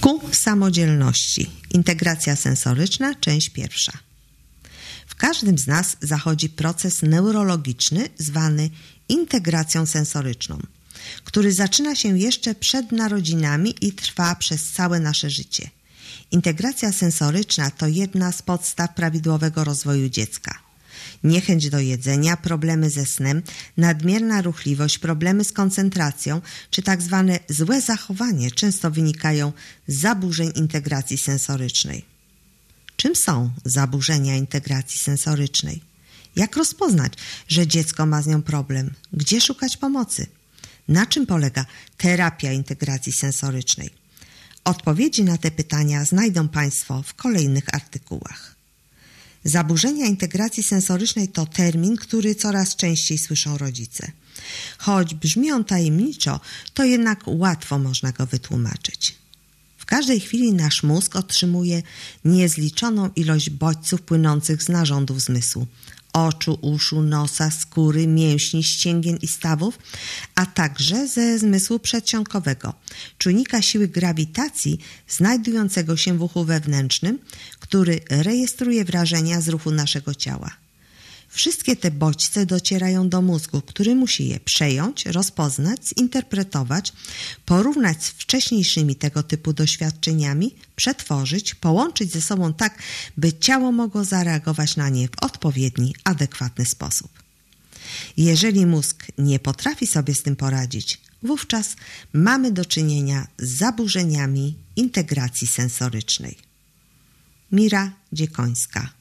Ku samodzielności. Integracja sensoryczna, część pierwsza. W każdym z nas zachodzi proces neurologiczny zwany integracją sensoryczną, który zaczyna się jeszcze przed narodzinami i trwa przez całe nasze życie. Integracja sensoryczna to jedna z podstaw prawidłowego rozwoju dziecka. Niechęć do jedzenia, problemy ze snem, nadmierna ruchliwość, problemy z koncentracją czy tak zwane złe zachowanie często wynikają z zaburzeń integracji sensorycznej. Czym są zaburzenia integracji sensorycznej? Jak rozpoznać, że dziecko ma z nią problem? Gdzie szukać pomocy? Na czym polega terapia integracji sensorycznej? Odpowiedzi na te pytania znajdą Państwo w kolejnych artykułach. Zaburzenia integracji sensorycznej to termin, który coraz częściej słyszą rodzice. Choć brzmi on tajemniczo, to jednak łatwo można go wytłumaczyć. W każdej chwili nasz mózg otrzymuje niezliczoną ilość bodźców płynących z narządów zmysłu: oczu, uszu, nosa, skóry, mięśni, ścięgien i stawów, a także ze zmysłu przedsionkowego, czujnika siły grawitacji znajdującego się w uchu wewnętrznym, który rejestruje wrażenia z ruchu naszego ciała. Wszystkie te bodźce docierają do mózgu, który musi je przejąć, rozpoznać, zinterpretować, porównać z wcześniejszymi tego typu doświadczeniami, przetworzyć, połączyć ze sobą tak, by ciało mogło zareagować na nie w odpowiedni, adekwatny sposób. Jeżeli mózg nie potrafi sobie z tym poradzić, wówczas mamy do czynienia z zaburzeniami integracji sensorycznej. Mira Dziekońska.